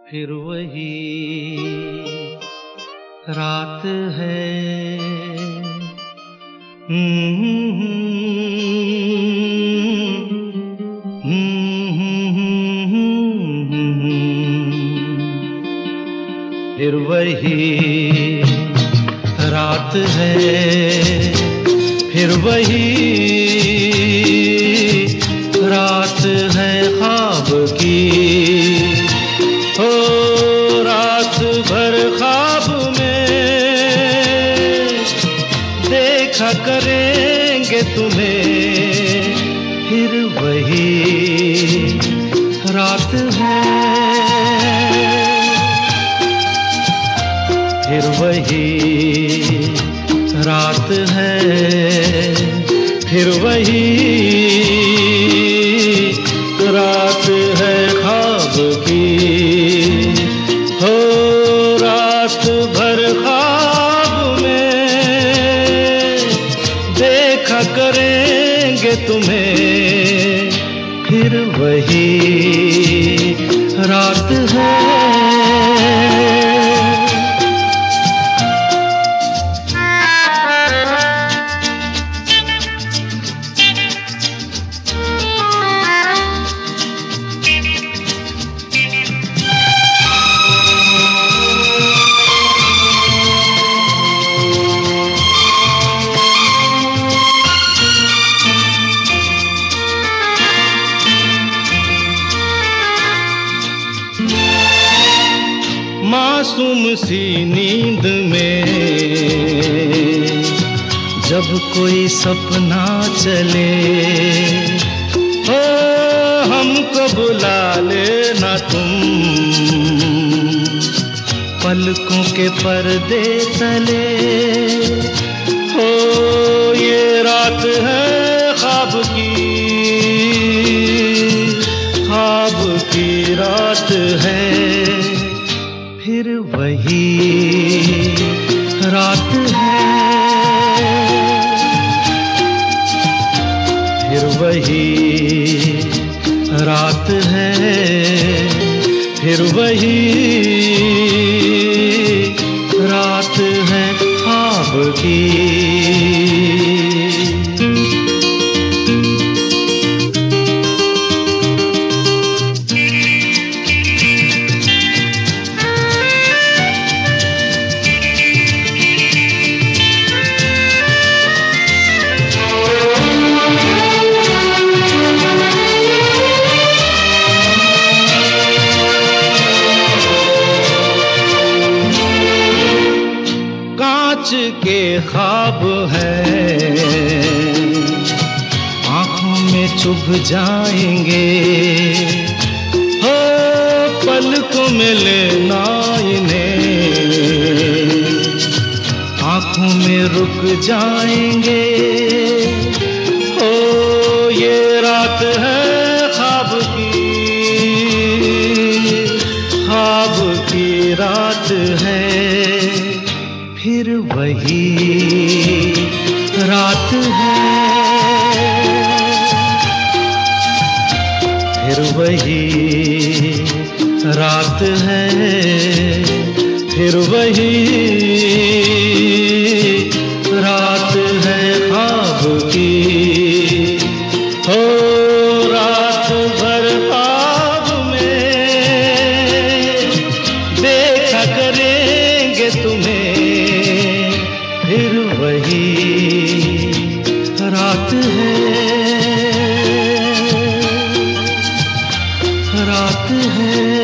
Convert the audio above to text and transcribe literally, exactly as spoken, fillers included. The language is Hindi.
फिर वही रात है। फिर वही रात है, फिर वही रात है ख्वाब की। हो रात भर ख्वाब में देखा करेंगे तुम्हें। फिर वही रात है, फिर वही रात है, फिर वही रात है ख्वाब की। हो रात भर ख्वाब में देखा करेंगे तुम्हें। फिर वही रात है। मासूम सी नींद में जब कोई सपना चले, हो हमको बुला लेना तुम पलकों के पर्दे तले। हो ये रात है ख्वाब की, ख्वाब की रात है। फिर वही रात है, फिर वही रात है, फिर वही रात है ख्वाब की। कांच के ख्वाब है आँखों में चुभ जाएंगे। हो पलकों में लेना इन्हें, आँखों में रुक जाएंगे। हो ये रात है ख्वाब की, ख्वाब की रात है। फिर वही रात है, फिर वही रात है, फिर वही रात है ख्वाब की। हो रात भर ख्वाब में देखा करेंगे तुम्हें। फिर वही रात है, रात है।